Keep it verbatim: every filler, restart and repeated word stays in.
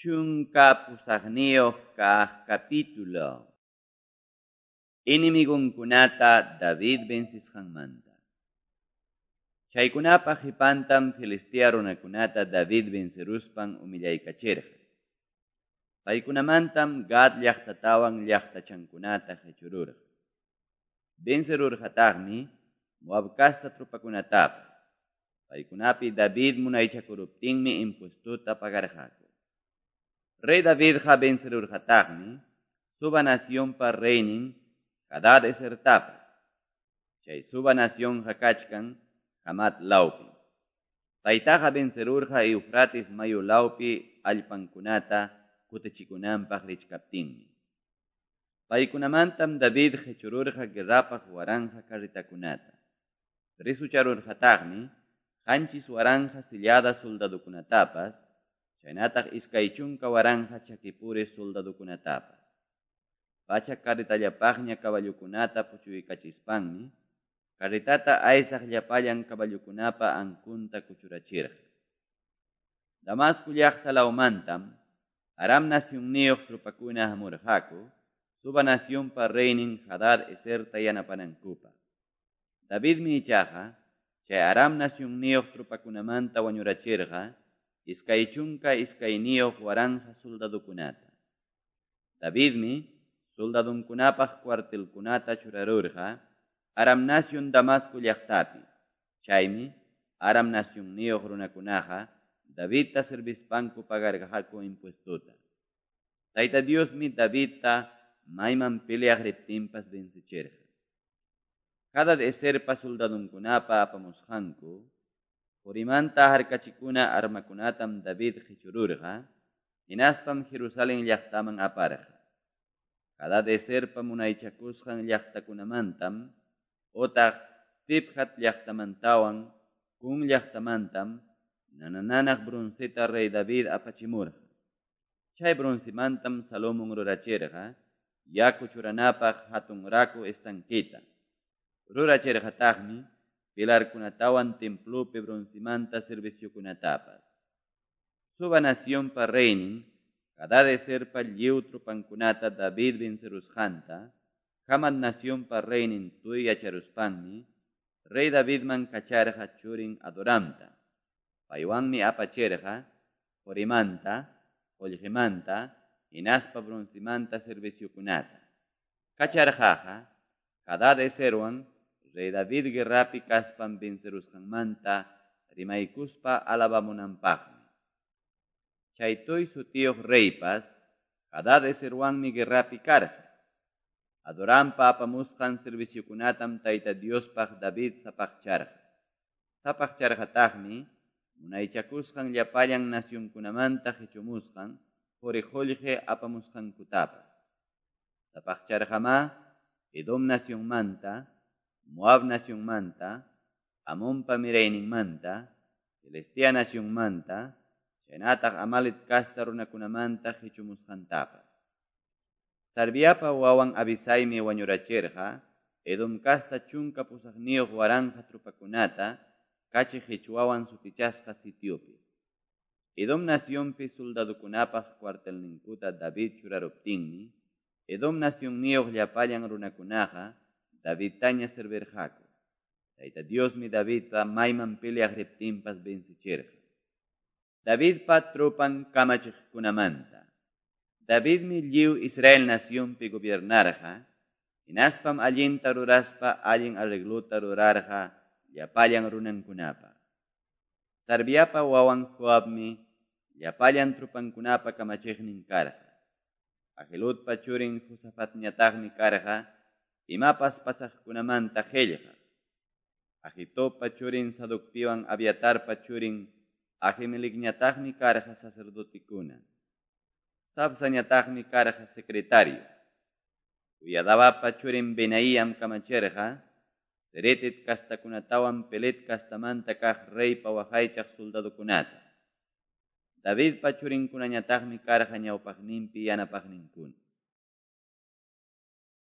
Chunka pusaqniyuq kaq capítulo. Inimigunkunata David vencisqanmanta. Chaykunapa hipantam Filistea runakunata David venceruspan umillaykachirqa. Paykunamantam Gad llaqtatawan llaqtachankunata hechururqa. Vencerurqataqmi Moab kasta trupakunatapas. Paykunapi David munaychakuruptinmi impuestuta pagarqaku. Rey Davidqa vencerurqataqmi suba nacionpa reynin Hadad esertapas. Chay suba nación hakachkan Hamat laupi. Paytaqa vencerurqa Eufrates mayu laupi allpankunata kutichikunanpaq richkaptinmi. Paykunamantam David hechururqa guerrapaq waranja carritakunata. Risucharurqataqmi qanchis waranja sillada soldadukunatapas, chaynataq iskay chunka waranja chakipuri soldadukunatapas. Pacha carritallapaqña caballukunata puchuykachispanmi, carritata aysaq llapallan caballukunapa ankunta kuchurachirqa. Damasco llaqta laumantam, Aram nacionniyuq trupakuna hamurqaku, suba nacionpa reynin Hadad eserta yanapanankupa. Davidmi ichaqa, chay Aram nacionniyuq trupakunamanta wañurachirqa, iskay chunka iskayniyuq waranja soldadukunata. Davidmi soldadunkunapaq cuartelkunata churarurqa, Aram nación Damasco llaqtapi. Chaymi Aram nacionniyuq runakunaqa Davidta servispanku pagarqaku impuestuta. Tayta Diosmi Davidta mayman peleaq riptinpas vencichirqa. Hadad eserpa soldadunkunapa apamusqanku, purimanta harkachikuna armakunatam David hechururqa, hinaspam Jerusalén llaqtaman aparqa. Hadad eserpa munaychakusqan llaqtakunamantam, otaq Tibhat llaqtamantawan, Kun llaqtamantam, nanananaq bronceta rey David apachimurqa. Chay broncemantam Salomón rurachirqa, yaku churanapaq hatun raku estanquita. Rurachirqataqmi, pilarkunatawan templopi broncemanta serviciokunatapas. Suba nacionpa reynin, Hadad eserpa lliw trupankunata David vencerusqanta, Hamat nacionpa reynin tuy yacharuspanmi, rey Davidman kacharqa churin Adoramta. Paywanmi apachirqa, Jorimanta, Jollgemanta, hinaspa broncemanta serviciokunata. Kacharqaqa, Hadad eserwan, rey David guerrapi kaspan vencerusqanmanta, rimaykuspa alabamunanpaqmi. Chay tuy sutiyuq reypas, Hadad eserwanmi guerrapi karqa. Adorampa apamusqan serviciokunatam Tayta Diospaq David sapaqcharqa. Sapaqcharqataqmi, munaychakusqan llapallan nacionkunamanta hechumusqan, Jorijollge apamusqankutapas. Sapaqcharqama, Edom nacionmanta, Moab nacionmanta, Amonpa mirayninmanta, Filistea nacionmanta, chaynataq Amalet kasta runakunamanta hechumusqantapas. Sarviapa wawan Abisaymi wañurachirqa, Edom kasta chunka pusaqniyuq waranja trupakunata, kachi hechuwawan sutichasqa sitiopi. Edom nacionpi soldadukunapaq cuartelninkuta David churaruptinmi, Edom nacionniyuq llapallan runakunaqa Davidtaña servirqaku. Tayta Diosmi Davidta mayman peleaq riptinpas vencichirqa. Davidpa trupan kamachiqkunamanta. Davidmi lliw Israel nacionpi gobiernarqa, hinaspam allinta ruraspa allin arregluta rurarqa llapallan runankunapa. Sarviapa wawan Joabmi llapallan trupankunapa kamachiqnin karqa. Ahiludpa churin Josafatñataqmi karqa, imapas pasaqkunamanta qillqa. Ahitobpa churin Saducpiwan Abiatarpa churin Ahimelecñataqmi karqa sacerdotikuna. Sabsañataqmi karqa secretario. Uyadabapa churin Benaíam kamachirqa, Seretet kastakunatawan Pelet kastamanta kaq reypa waqaychaq soldadukunata. Davidpa churinkunañataqmi karqa ñawpaqninpi yanapaqninkuna.